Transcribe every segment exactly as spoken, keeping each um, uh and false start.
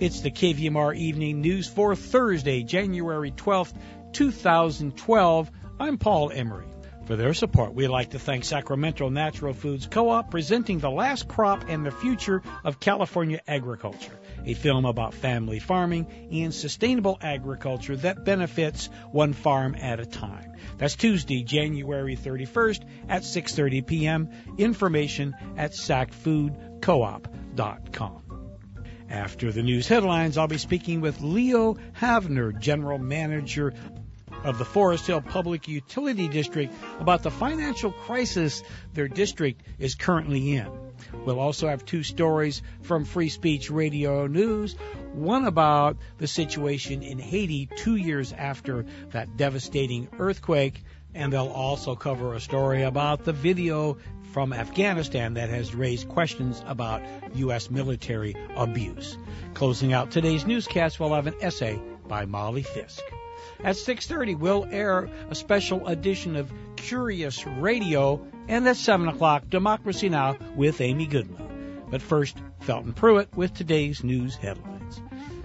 It's the K V M R Evening News for Thursday, January twelfth, two thousand twelve. I'm Paul Emery. For their support, we'd like to thank Sacramento Natural Foods Co-op, presenting The Last Crop and the Future of California Agriculture, a film about family farming and sustainable agriculture that benefits one farm at a time. That's Tuesday, January thirty-first at six thirty p.m. Information at sac food coop dot com. After the news headlines, I'll be speaking with Leo Havner, General Manager of the Forest Hill Public Utility District, about the financial crisis their district is currently in. We'll also have two stories from Free Speech Radio News, one about the situation in Haiti two years after that devastating earthquake, and they'll also cover a story about the video from Afghanistan that has raised questions about U S military abuse. Closing out today's newscast, we'll have an essay by Molly Fisk. At six thirty, we'll air a special edition of Curious Radio, and at seven o'clock, Democracy Now! With Amy Goodman. But first, Felton Pruitt with today's news headlines.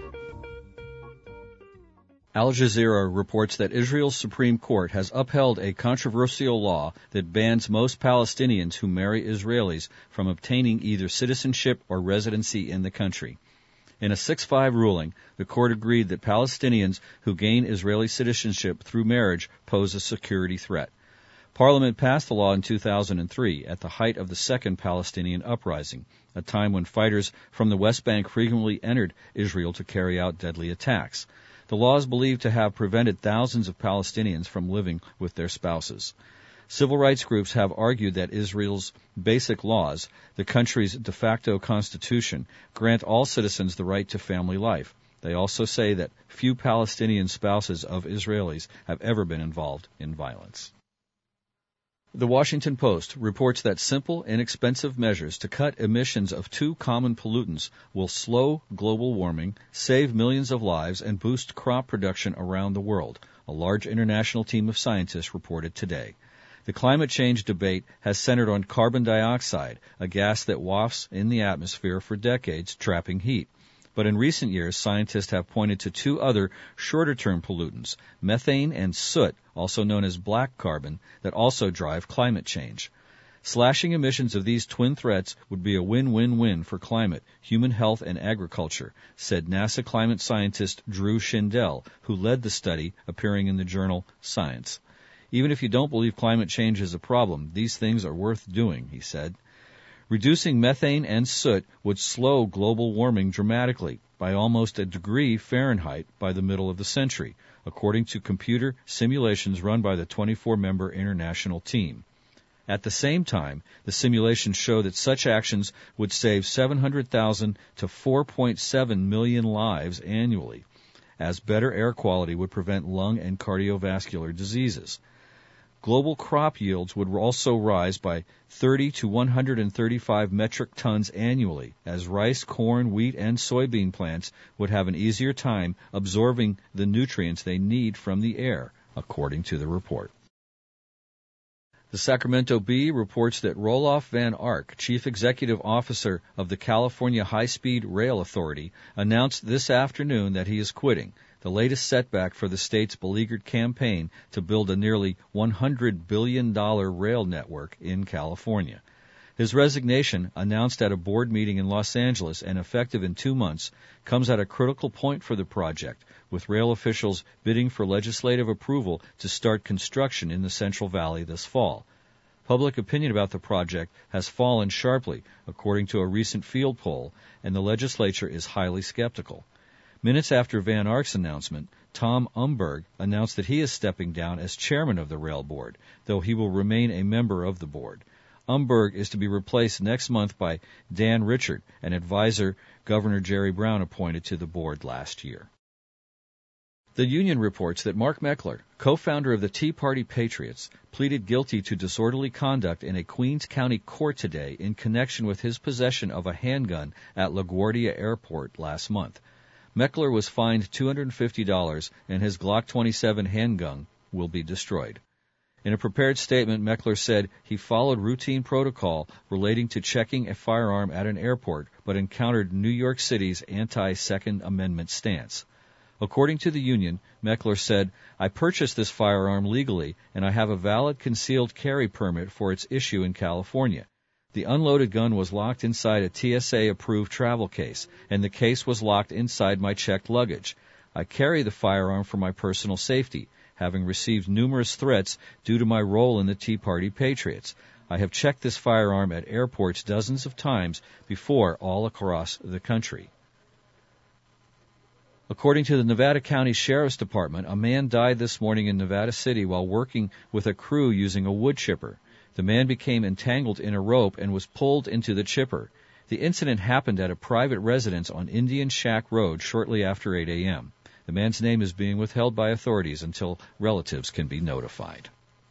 Al Jazeera reports that Israel's Supreme Court has upheld a controversial law that bans most Palestinians who marry Israelis from obtaining either citizenship or residency in the country. In a six five ruling, the court agreed that Palestinians who gain Israeli citizenship through marriage pose a security threat. Parliament passed the law in two thousand three at the height of the Second Palestinian Uprising, a time when fighters from the West Bank frequently entered Israel to carry out deadly attacks. The law is believed to have prevented thousands of Palestinians from living with their spouses. Civil rights groups have argued that Israel's basic laws, the country's de facto constitution, grant all citizens the right to family life. They also say that few Palestinian spouses of Israelis have ever been involved in violence. The Washington Post reports that simple, inexpensive measures to cut emissions of two common pollutants will slow global warming, save millions of lives, and boost crop production around the world, a large international team of scientists reported today. The climate change debate has centered on carbon dioxide, a gas that wafts in the atmosphere for decades, trapping heat. But in recent years, scientists have pointed to two other shorter-term pollutants, methane and soot, also known as black carbon, that also drive climate change. Slashing emissions of these twin threats would be a win-win-win for climate, human health, and agriculture, said NASA climate scientist Drew Shindell, who led the study, appearing in the journal Science. Even if you don't believe climate change is a problem, these things are worth doing, he said. Reducing methane and soot would slow global warming dramatically, by almost a degree Fahrenheit, by the middle of the century, according to computer simulations run by the twenty-four member international team. At the same time, the simulations show that such actions would save seven hundred thousand to four point seven million lives annually, as better air quality would prevent lung and cardiovascular diseases. Global crop yields would also rise by thirty to one hundred thirty-five metric tons annually, as rice, corn, wheat, and soybean plants would have an easier time absorbing the nutrients they need from the air, according to the report. The Sacramento Bee reports that Roloff Van Ark, Chief Executive Officer of the California High-Speed Rail Authority, announced this afternoon that he is quitting, the latest setback for the state's beleaguered campaign to build a nearly one hundred billion dollars rail network in California. His resignation, announced at a board meeting in Los Angeles and effective in two months, comes at a critical point for the project, with rail officials bidding for legislative approval to start construction in the Central Valley this fall. Public opinion about the project has fallen sharply, according to a recent field poll, and the legislature is highly skeptical. Minutes after Van Ark's announcement, Tom Umberg announced that he is stepping down as chairman of the rail board, though he will remain a member of the board. Umberg is to be replaced next month by Dan Richard, an advisor Governor Jerry Brown appointed to the board last year. The Union reports that Mark Meckler, co-founder of the Tea Party Patriots, pleaded guilty to disorderly conduct in a Queens County court today in connection with his possession of a handgun at LaGuardia Airport last month. Meckler was fined two hundred fifty dollars, and his Glock twenty-seven handgun will be destroyed. In a prepared statement, Meckler said he followed routine protocol relating to checking a firearm at an airport, but encountered New York City's anti-Second Amendment stance. According to the union, Meckler said, "I purchased this firearm legally, and I have a valid concealed carry permit for its issue in California. The unloaded gun was locked inside a T S A-approved travel case, and the case was locked inside my checked luggage. I carry the firearm for my personal safety, having received numerous threats due to my role in the Tea Party Patriots. I have checked this firearm at airports dozens of times before all across the country." According to the Nevada County Sheriff's Department, a man died this morning in Nevada City while working with a crew using a wood chipper. The man became entangled in a rope and was pulled into the chipper. The incident happened at a private residence on Indian Shack Road shortly after eight a.m. The man's name is being withheld by authorities until relatives can be notified.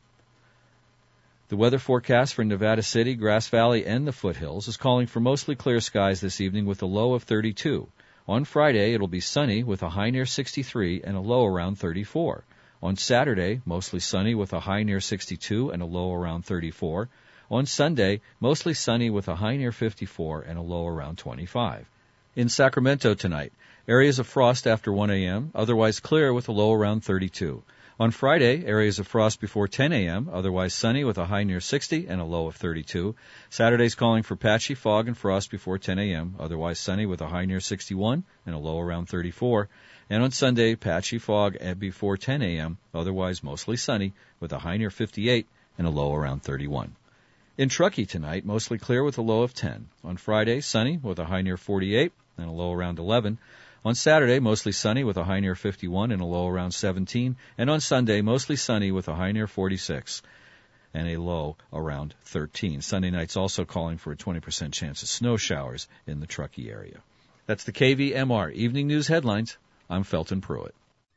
The weather forecast for Nevada City, Grass Valley, and the foothills is calling for mostly clear skies this evening with a low of thirty-two. On Friday, it'll be sunny with a high near sixty-three and a low around thirty-four. On Saturday, mostly sunny with a high near sixty-two and a low around thirty-four. On Sunday, mostly sunny with a high near fifty-four and a low around twenty-five. In Sacramento tonight, areas of frost after one a.m., otherwise clear with a low around thirty-two. On Friday, areas of frost before ten a.m., otherwise sunny with a high near sixty and a low of thirty-two. Saturday's calling for patchy fog and frost before ten a.m., otherwise sunny with a high near sixty-one and a low around thirty-four. And on Sunday, patchy fog before ten a.m., otherwise mostly sunny with a high near fifty-eight and a low around thirty-one. In Truckee tonight, mostly clear with a low of ten. On Friday, sunny with a high near forty-eight and a low around eleven. On Saturday, mostly sunny with a high near fifty-one and a low around seventeen. And on Sunday, mostly sunny with a high near forty-six and a low around thirteen. Sunday night's also calling for a twenty percent chance of snow showers in the Truckee area. That's the K V M R Evening News Headlines. I'm Felton Pruitt.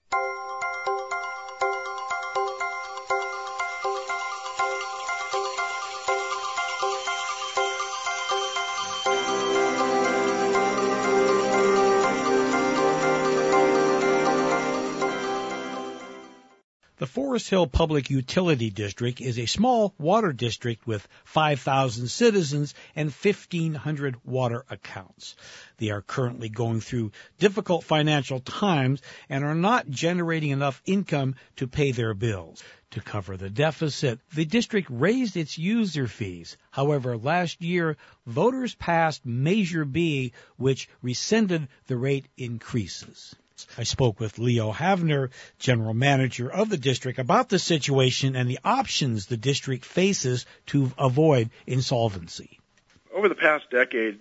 The Forest Hill Public Utility District is a small water district with five thousand citizens and fifteen hundred water accounts. They are currently going through difficult financial times and are not generating enough income to pay their bills. To cover the deficit, the district raised its user fees. However, last year, voters passed Measure B, which rescinded the rate increases. I spoke with Leo Havner, general manager of the district, about the situation and the options the district faces to avoid insolvency. Over the past decade,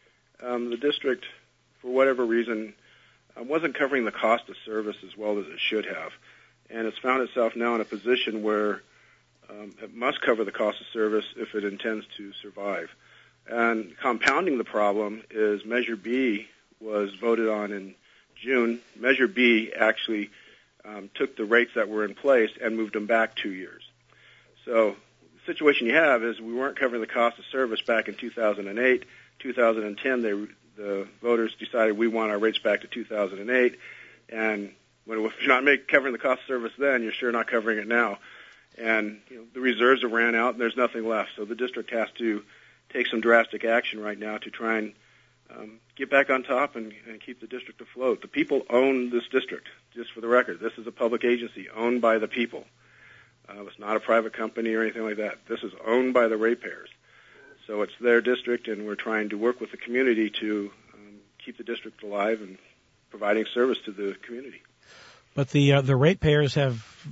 um, the district, for whatever reason, uh, wasn't covering the cost of service as well as it should have. And it's found itself now in a position where um, it must cover the cost of service if it intends to survive. And compounding the problem is Measure B was voted on in June. Measure B actually um, took the rates that were in place and moved them back two years. So the situation you have is we weren't covering the cost of service back in two thousand eight. two thousand ten, they, the voters decided we want our rates back to two thousand eight. And when, if you're not make, covering the cost of service then, you're sure not covering it now. And you know, the reserves have ran out and there's nothing left. So the district has to take some drastic action right now to try and Um, get back on top and, and keep the district afloat. The people own this district, just for the record. This is a public agency owned by the people. Uh, it's not a private company or anything like that. This is owned by the ratepayers. So it's their district, and we're trying to work with the community to um, keep the district alive and providing service to the community. But the uh, the ratepayers have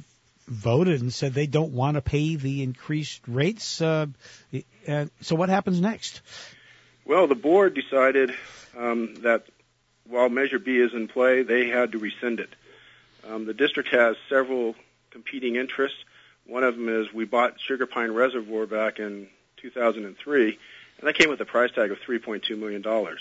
voted and said they don't want to pay the increased rates. Uh, uh, so what happens next? Well, the board decided um, that while Measure B is in play, they had to rescind it. Um, the district has several competing interests. One of them is we bought Sugar Pine Reservoir back in two thousand three, and that came with a price tag of three point two million dollars.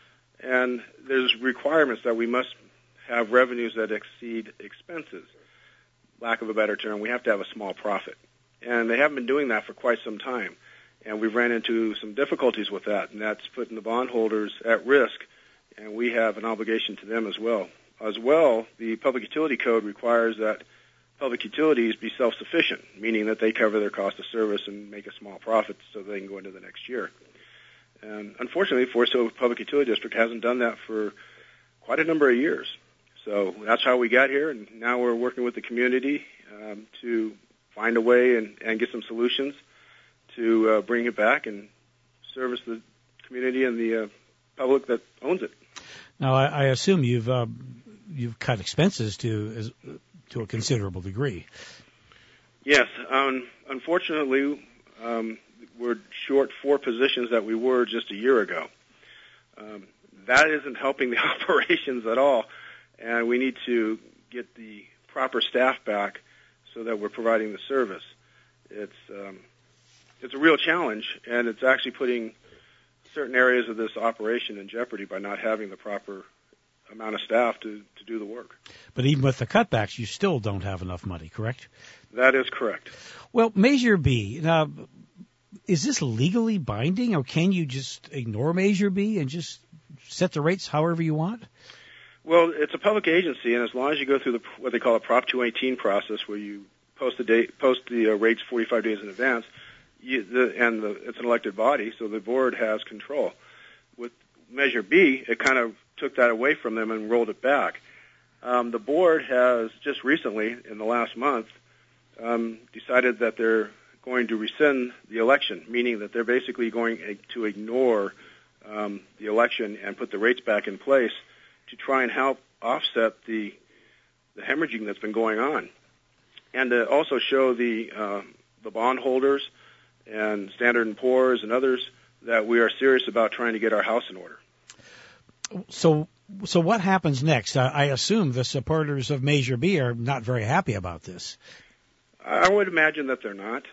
And there's requirements that we must have revenues that exceed expenses. Lack of a better term, we have to have a small profit. And they haven't been doing that for quite some time. And we've ran into some difficulties with that, and that's putting the bondholders at risk, and we have an obligation to them as well. As well, the Public Utility Code requires that public utilities be self-sufficient, meaning that they cover their cost of service and make a small profit so they can go into the next year. And unfortunately, Forest Hill Public Utility District hasn't done that for quite a number of years. So that's how we got here, and now we're working with the community um, to find a way and, and get some solutions to uh, bring it back and service the community and the uh, public that owns it. Now, I, I assume you've uh, you've cut expenses to as, to a considerable degree. Yes. Um, unfortunately, um, we're short four positions that we were just a year ago. Um, that isn't helping the operations at all, and we need to get the proper staff back so that we're providing the service. It's um, it's a real challenge, and it's actually putting certain areas of this operation in jeopardy by not having the proper amount of staff to, to do the work. But even with the cutbacks, you still don't have enough money, correct? That is correct. Well, Measure B, now, is this legally binding, or can you just ignore Measure B and just set the rates however you want? Well, it's a public agency, and as long as you go through the what they call a Prop two eighteen process, where you post the date, post the uh, rates forty-five days in advance, you, the, and the, it's an elected body, so the board has control. With Measure B, it kind of took that away from them and rolled it back. Um, the board has just recently, in the last month, um, decided that they're going to rescind the election, meaning that they're basically going to ignore um, the election and put the rates back in place to try and help offset the the hemorrhaging that's been going on, and to also show the uh, the bondholders and Standard and Poor's and others that we are serious about trying to get our house in order. So, so what happens next? I, I assume the supporters of Measure B are not very happy about this. I would imagine that they're not,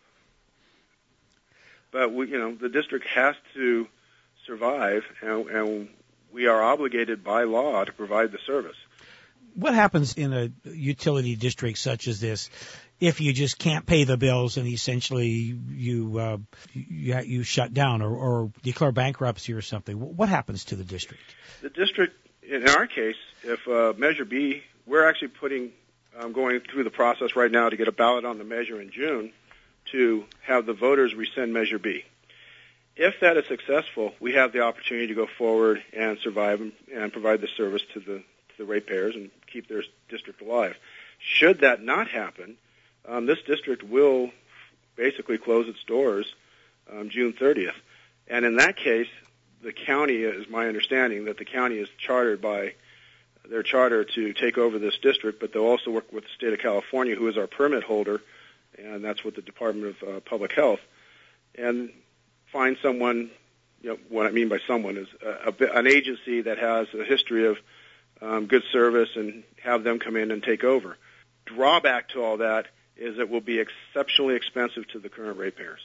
but we, you know, the district has to survive, and, and we are obligated by law to provide the service. What happens in a utility district such as this if you just can't pay the bills and essentially you uh, you, you shut down or, or declare bankruptcy or something? What happens to the district? The district, in our case, if uh, Measure B, we're actually putting um, going through the process right now to get a ballot on the measure in June to have the voters rescind Measure B. If that is successful, we have the opportunity to go forward and survive and, and provide the service to the to the ratepayers and keep their district alive. Should that not happen, um, this district will basically close its doors um, June thirtieth. And in that case, the county, is my understanding, that the county is chartered by their charter to take over this district, but they'll also work with the state of California, who is our permit holder, and that's with the Department of uh, Public Health, and find someone, you know, what I mean by someone is a, a, an agency that has a history of um, good service and have them come in and take over. Drawback to all that is it will be exceptionally expensive to the current ratepayers.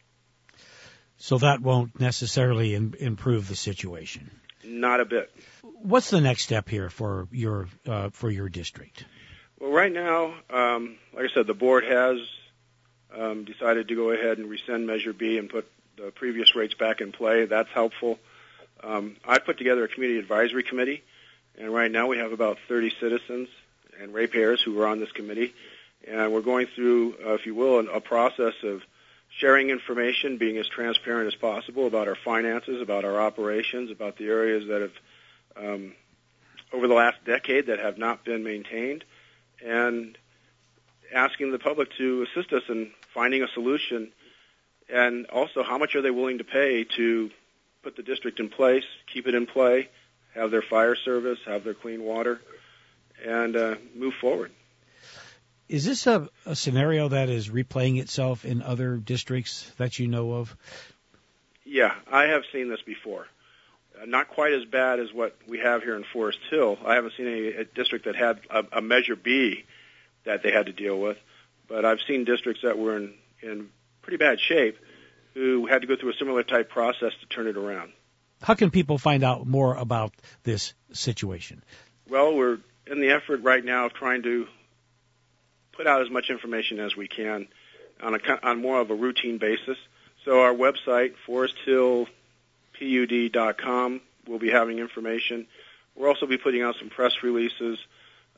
So that won't necessarily in, improve the situation. Not a bit. What's the next step here for your uh, for your district? Well, right now, um, like I said, the board has um, decided to go ahead and rescind Measure B and put the previous rates back in play. That's helpful. Um, I put together a community advisory committee, and right now we have about thirty citizens and ratepayers who are on this committee, and we're going through, uh, if you will, a process of sharing information, being as transparent as possible about our finances, about our operations, about the areas that have, um, over the last decade, that have not been maintained, and asking the public to assist us in finding a solution. And also, how much are they willing to pay to put the district in place, keep it in play, have their fire service, have their clean water, and uh, move forward. Is this a, a scenario that is replaying itself in other districts that you know of? Yeah, I have seen this before. Uh, not quite as bad as what we have here in Forest Hill. I haven't seen any a district that had a, a Measure B that they had to deal with, but I've seen districts that were in, in pretty bad shape who had to go through a similar type process to turn it around. How can people find out more about this situation? Well, we're in the effort right now of trying to put out as much information as we can on a on more of a routine basis. So our website, forest hill p u d dot com, will be having information. We'll also be putting out some press releases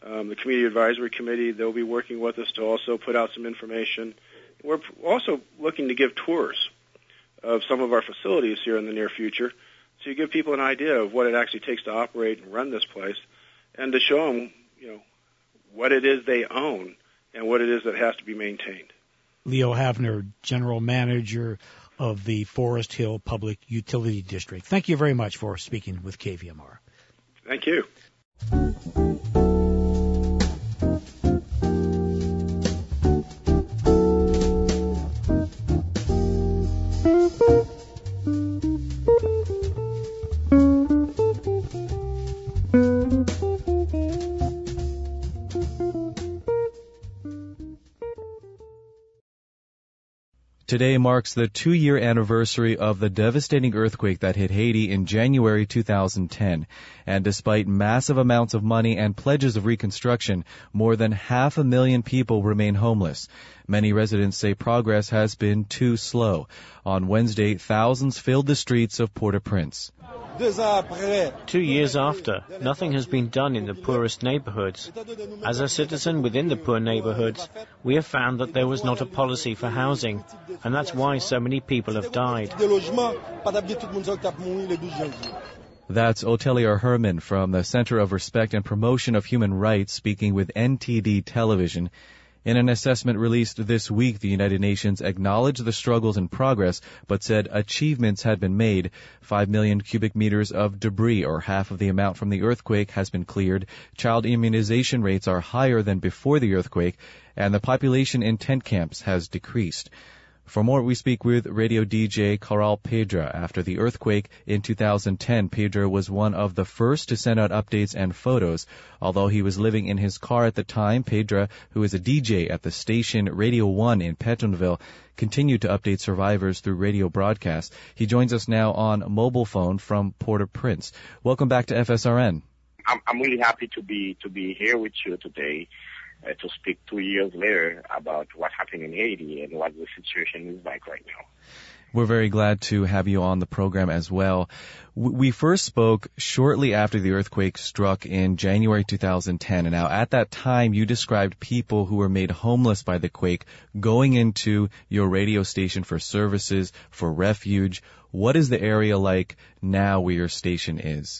Um, the Community Advisory Committee, they'll be working with us to also put out some information. We're also looking to give tours of some of our facilities here in the near future, so you give people an idea of what it actually takes to operate and run this place, and to show them, you know, what it is they own and what it is that has to be maintained. Leo Havner, General Manager of the Forest Hill Public Utility District. Thank you very much for speaking with K V M R. Thank you. Today marks the two-year anniversary of the devastating earthquake that hit Haiti in January two thousand ten. And despite massive amounts of money and pledges of reconstruction, more than half a million people remain homeless. Many residents say progress has been too slow. On Wednesday, thousands filled the streets of Port-au-Prince. Two years after, nothing has been done in the poorest neighborhoods. As a citizen within the poor neighborhoods, we have found that there was not a policy for housing, and that's why so many people have died. That's Otelier Herman from the Center of Respect and Promotion of Human Rights speaking with N T D Television. In an assessment released this week, the United Nations acknowledged the struggles in progress, but said achievements had been made. Five million cubic meters of debris, or half of the amount from the earthquake, has been cleared. Child immunization rates are higher than before the earthquake, and the population in tent camps has decreased. For more, we speak with radio D J Caral Pedra. After the earthquake in two thousand ten, Pedra was one of the first to send out updates and photos. Although he was living in his car at the time, Pedra, who is a D J at the station Radio one in Pétionville, continued to update survivors through radio broadcasts. He joins us now on mobile phone from Port-au-Prince. Welcome back to F S R N. I'm, I'm really happy to be to be here with you today. Uh, to speak two years later about what happened in Haiti and what the situation is like right now. We're very glad to have you on the program as well. We first spoke shortly after the earthquake struck in January two thousand ten, and now at that time you described people who were made homeless by the quake going into your radio station for services, for refuge. What is the area like now where your station is?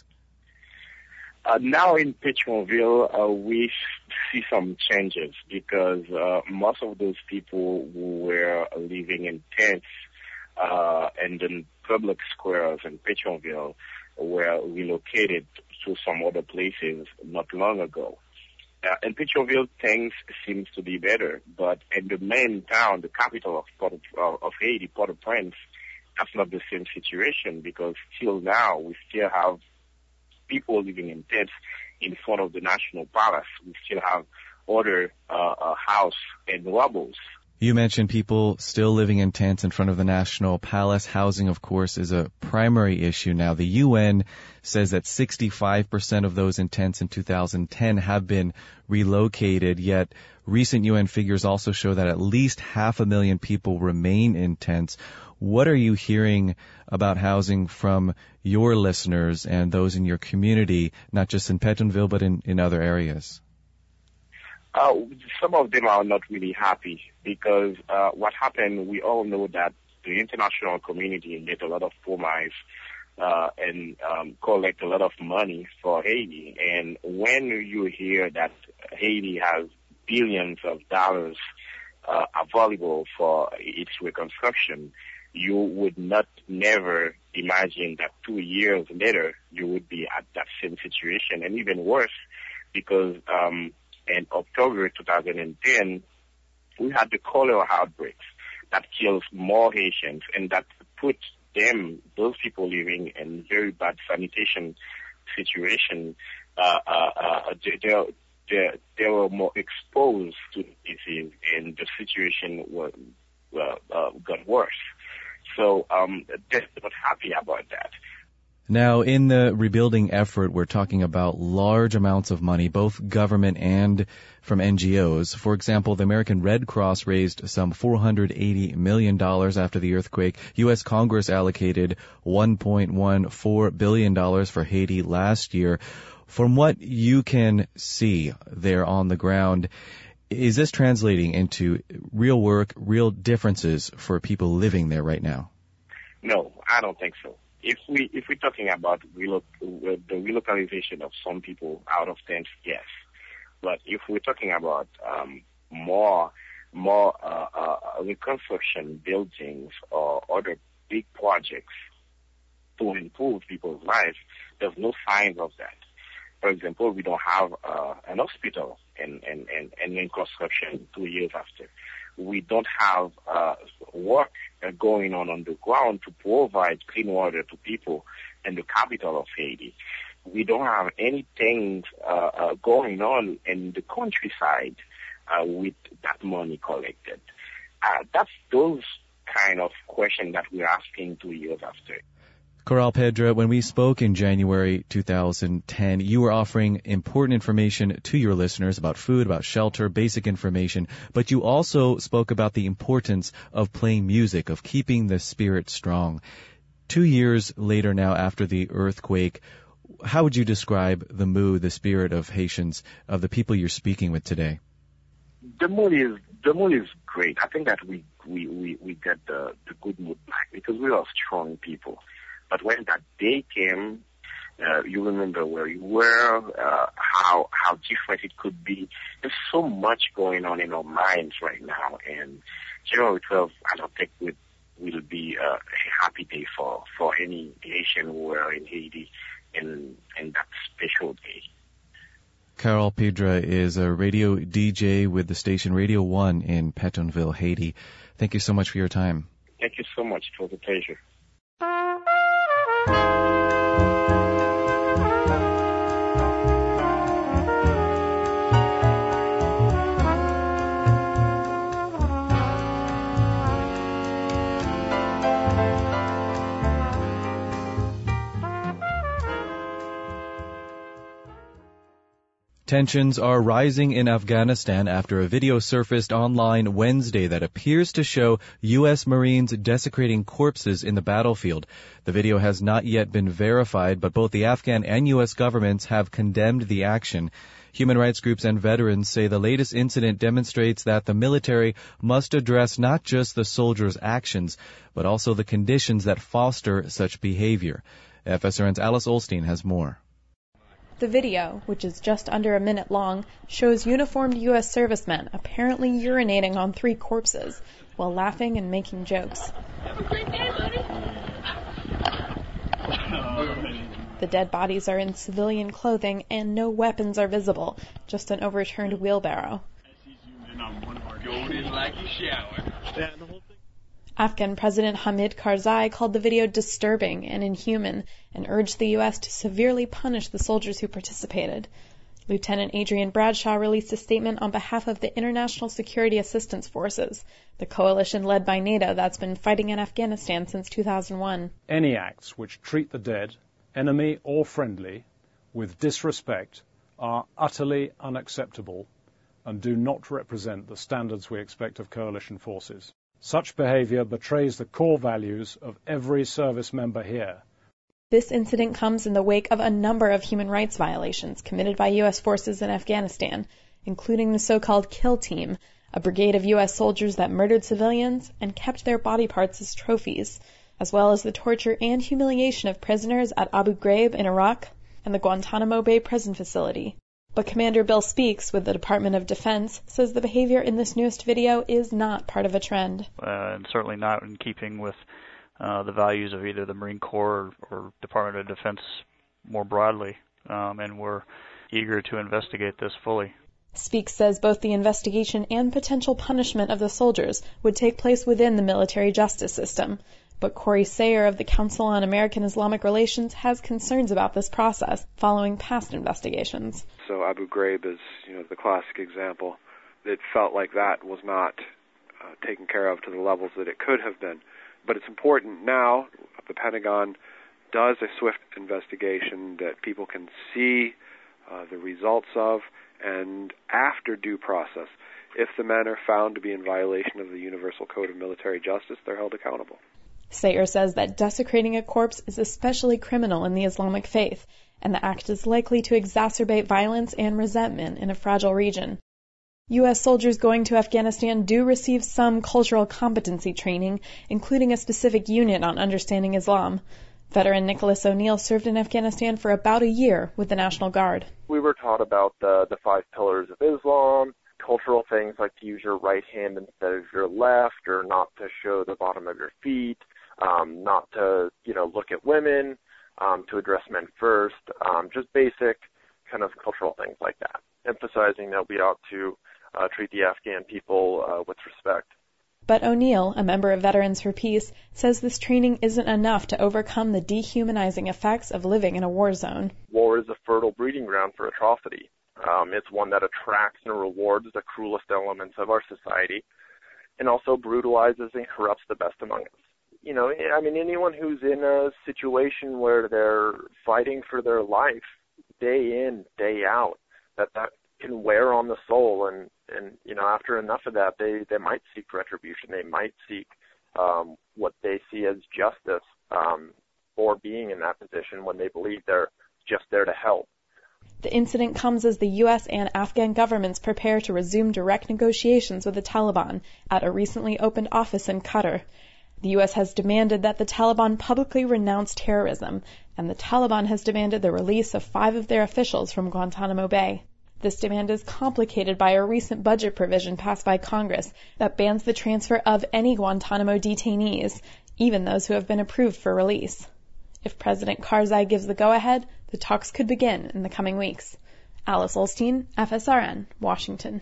Uh, now in Pétionville, uh, we see some changes because uh, most of those people who were living in tents uh, and in public squares in Pétionville were relocated to some other places not long ago. Uh, in Pétionville, things seems to be better, but in the main town, the capital of Port of, of Haiti, Port-au-Prince, that's not the same situation because till now we still have people living in tents in front of the National Palace. We still have other uh, uh, house and rubbles. You mentioned people still living in tents in front of the National Palace. Housing, of course, is a primary issue now. The U N says that sixty-five percent of those in tents in two thousand ten have been relocated, yet recent U N figures also show that at least half a million people remain in tents. What are you hearing about housing from your listeners and those in your community, not just in Pétionville, but in, in other areas? Uh, some of them are not really happy because uh, what happened, we all know that the international community made a lot of promise uh, and um, collect a lot of money for Haiti. And when you hear that Haiti has billions of dollars uh, available for its reconstruction, you would not never imagine that two years later you would be at that same situation, and even worse, because um, in October two thousand ten we had the cholera outbreaks that kills more Haitians and that put them, those people living in very bad sanitation situation, uh, uh, uh, they, they, they were more exposed to disease, and the situation was, uh, uh, got worse. So um, they're not happy about that. Now, in the rebuilding effort, we're talking about large amounts of money, both government and from N G Os. For example, the American Red Cross raised some four hundred eighty million dollars after the earthquake. U S Congress allocated one point one four billion dollars for Haiti last year. From what you can see there on the ground, is this translating into real work, real differences for people living there right now? No, I don't think so. If we if we're talking about relo- the relocalization of some people out of tents, yes. But if we're talking about um, more more uh, uh, reconstruction buildings or other big projects to improve people's lives, there's no signs of that. For example, we don't have uh, an hospital in, in, in, in construction two years after. We don't have uh, work uh, going on on the ground to provide clean water to people in the capital of Haiti. We don't have anything uh, uh, going on in the countryside uh, with that money collected. Uh, that's those kind of questions that we're asking two years after. Coral Pedra, when we spoke in January two thousand ten, you were offering important information to your listeners about food, about shelter, basic information, but you also spoke about the importance of playing music, of keeping the spirit strong. Two years later now, after the earthquake, how would you describe the mood, the spirit of Haitians, of the people you're speaking with today? The mood is the mood is great. I think that we we we, we get the, the good mood back because we are strong people. But when that day came, uh, you remember where you were, uh, how how different it could be. There's so much going on in our minds right now, and January twelfth, I don't think would will be uh, a happy day for, for any Haitian who are in Haiti in in that special day. Coral Pedra is a radio D J with the station Radio One in Pétionville, Haiti. Thank you so much for your time. Thank you so much. It was a pleasure. Tensions are rising in Afghanistan after a video surfaced online Wednesday that appears to show U S Marines desecrating corpses in the battlefield. The video has not yet been verified, but both the Afghan and U S governments have condemned the action. Human rights groups and veterans say the latest incident demonstrates that the military must address not just the soldiers' actions, but also the conditions that foster such behavior. F S R N's Alice Olstein has more. The video, which is just under a minute long, shows uniformed U S servicemen apparently urinating on three corpses while laughing and making jokes. Have a great day, buddy. The dead bodies are in civilian clothing and no weapons are visible, just an overturned wheelbarrow. Afghan President Hamid Karzai called the video disturbing and inhuman and urged the U S to severely punish the soldiers who participated. Lieutenant Adrian Bradshaw released a statement on behalf of the International Security Assistance Forces, the coalition led by NATO that's been fighting in Afghanistan since two thousand one. Any acts which treat the dead, enemy or friendly, with disrespect are utterly unacceptable and do not represent the standards we expect of coalition forces. Such behavior betrays the core values of every service member here. This incident comes in the wake of a number of human rights violations committed by U S forces in Afghanistan, including the so-called Kill Team, a brigade of U S soldiers that murdered civilians and kept their body parts as trophies, as well as the torture and humiliation of prisoners at Abu Ghraib in Iraq and the Guantanamo Bay prison facility. But Commander Bill Speaks with the Department of Defense says the behavior in this newest video is not part of a trend. Uh, and certainly not in keeping with uh, the values of either the Marine Corps or, or Department of Defense more broadly. Um, and we're eager to investigate this fully. Speaks says both the investigation and potential punishment of the soldiers would take place within the military justice system. But Corey Sayer of the Council on American Islamic Relations has concerns about this process following past investigations. So Abu Ghraib is, you know, the classic example. It felt like that was not uh, taken care of to the levels that it could have been. But it's important now, the Pentagon does a swift investigation that people can see uh, the results of, and after due process, if the men are found to be in violation of the Universal Code of Military Justice, they're held accountable. Sayer says that desecrating a corpse is especially criminal in the Islamic faith, and the act is likely to exacerbate violence and resentment in a fragile region. U S soldiers going to Afghanistan do receive some cultural competency training, including a specific unit on understanding Islam. Veteran Nicholas O'Neill served in Afghanistan for about a year with the National Guard. We were taught about the, the five pillars of Islam, cultural things like to use your right hand instead of your left, or not to show the bottom of your feet, um, not to, you know, look at women, um, to address men first, um, just basic kind of cultural things like that, emphasizing that we ought to uh, treat the Afghan people uh, with respect. But O'Neill, a member of Veterans for Peace, says this training isn't enough to overcome the dehumanizing effects of living in a war zone. War is a fertile breeding ground for atrocity. Um, it's one that attracts and rewards the cruelest elements of our society, and also brutalizes and corrupts the best among us. You know, I mean, anyone who's in a situation where they're fighting for their life day in, day out, that that can wear on the soul, and, and you know, after enough of that, they, they might seek retribution. They might seek um, what they see as justice um, for being in that position when they believe they're just there to help. The incident comes as the U S and Afghan governments prepare to resume direct negotiations with the Taliban at a recently opened office in Qatar. The U S has demanded that the Taliban publicly renounce terrorism, and the Taliban has demanded the release of five of their officials from Guantanamo Bay. This demand is complicated by a recent budget provision passed by Congress that bans the transfer of any Guantanamo detainees, even those who have been approved for release. If President Karzai gives the go-ahead, the talks could begin in the coming weeks. Alice Olstein, F S R N, Washington.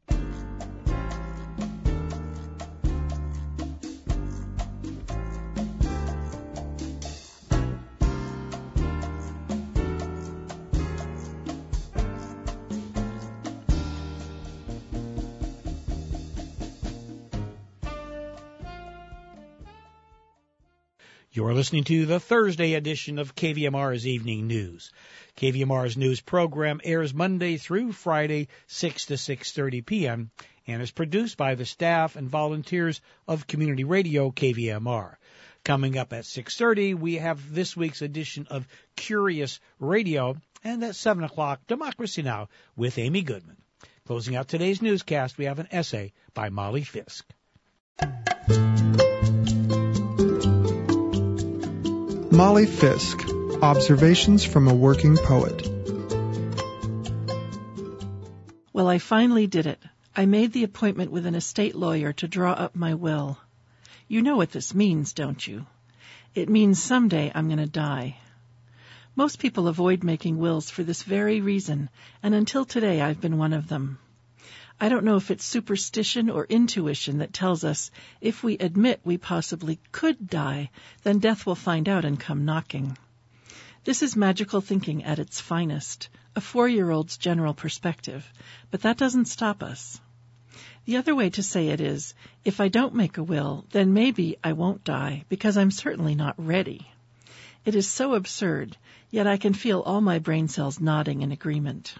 You're listening to the Thursday edition of K V M R's Evening News. K V M R's news program airs Monday through Friday, six to six thirty p.m., and is produced by the staff and volunteers of Community Radio K V M R. Coming up at six thirty, we have this week's edition of Curious Radio, and at seven o'clock, Democracy Now! With Amy Goodman. Closing out today's newscast, we have an essay by Molly Fisk. Molly Fisk, Observations from a Working Poet. Well, I finally did it. I made the appointment with an estate lawyer to draw up my will. You know what this means, don't you? It means someday I'm going to die. Most people avoid making wills for this very reason, and until today I've been one of them. I don't know if it's superstition or intuition that tells us if we admit we possibly could die, then death will find out and come knocking. This is magical thinking at its finest, a four-year-old's general perspective, but that doesn't stop us. The other way to say it is, if I don't make a will, then maybe I won't die, because I'm certainly not ready. It is so absurd, yet I can feel all my brain cells nodding in agreement.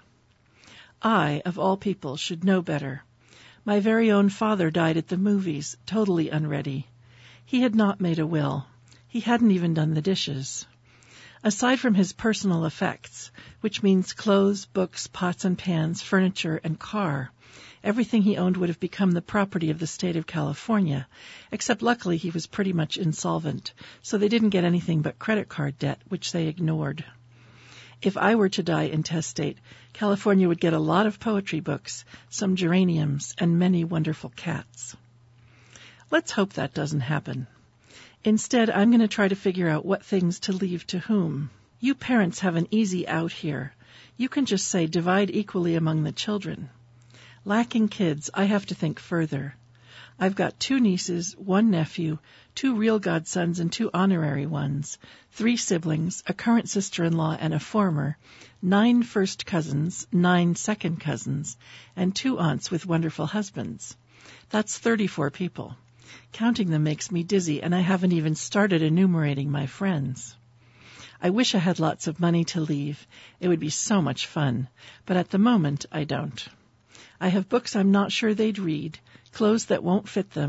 I, of all people, should know better. My very own father died at the movies, totally unready. He had not made a will. He hadn't even done the dishes. Aside from his personal effects, which means clothes, books, pots and pans, furniture, and car, everything he owned would have become the property of the state of California, except luckily he was pretty much insolvent, so they didn't get anything but credit card debt, which they ignored. If I were to die intestate, California would get a lot of poetry books, some geraniums, and many wonderful cats. Let's hope that doesn't happen. Instead, I'm going to try to figure out what things to leave to whom. You parents have an easy out here. You can just say divide equally among the children. Lacking kids, I have to think further. I've got two nieces, one nephew, two real godsons and two honorary ones, three siblings, a current sister-in-law and a former, nine first cousins, nine second cousins, and two aunts with wonderful husbands. That's thirty-four people. Counting them makes me dizzy, and I haven't even started enumerating my friends. I wish I had lots of money to leave. It would be so much fun, but at the moment I don't. I have books I'm not sure they'd read, clothes that won't fit them,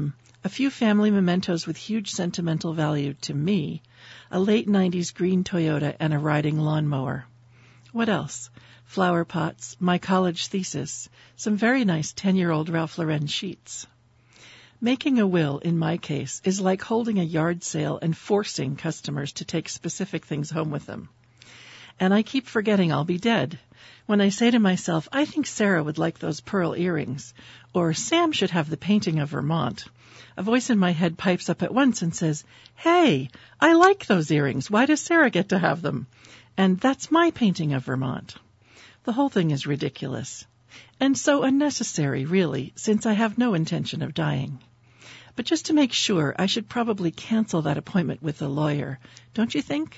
A few family mementos with huge sentimental value to me, a late nineties green Toyota and a riding lawnmower. What else? Flower pots, my college thesis, some very nice ten-year-old Ralph Lauren sheets. Making a will, in my case, is like holding a yard sale and forcing customers to take specific things home with them. And I keep forgetting I'll be dead. When I say to myself, I think Sarah would like those pearl earrings, or Sam should have the painting of Vermont, a voice in my head pipes up at once and says, hey, I like those earrings. Why does Sarah get to have them? And that's my painting of Vermont. The whole thing is ridiculous. And so unnecessary, really, since I have no intention of dying. But just to make sure, I should probably cancel that appointment with the lawyer. Don't you think?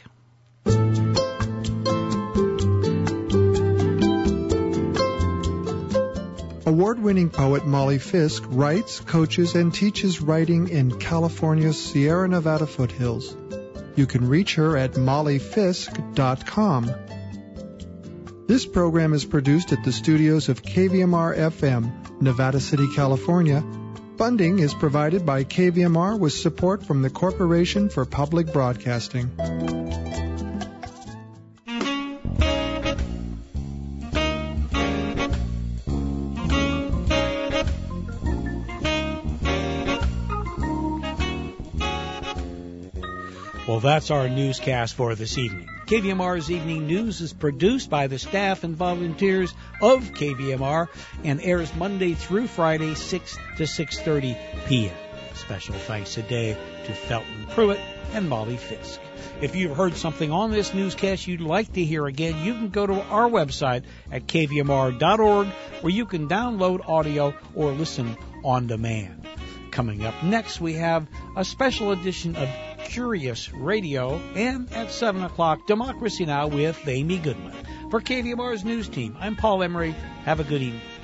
Award-winning poet Molly Fisk writes, coaches, and teaches writing in California's Sierra Nevada foothills. You can reach her at molly fisk dot com. This program is produced at the studios of K V M R F M, Nevada City, California. Funding is provided by K V M R with support from the Corporation for Public Broadcasting. Well, that's our newscast for this evening. K V M R's Evening News is produced by the staff and volunteers of K V M R and airs Monday through Friday, six to six thirty p.m. Special thanks today to Felton Pruitt and Molly Fisk. If you've heard something on this newscast you'd like to hear again, you can go to our website at k v m r dot org, where you can download audio or listen on demand. Coming up next, we have a special edition of Curious Radio, and at seven o'clock, Democracy Now! With Amy Goodman. For K V M R's news team, I'm Paul Emery. Have a good evening.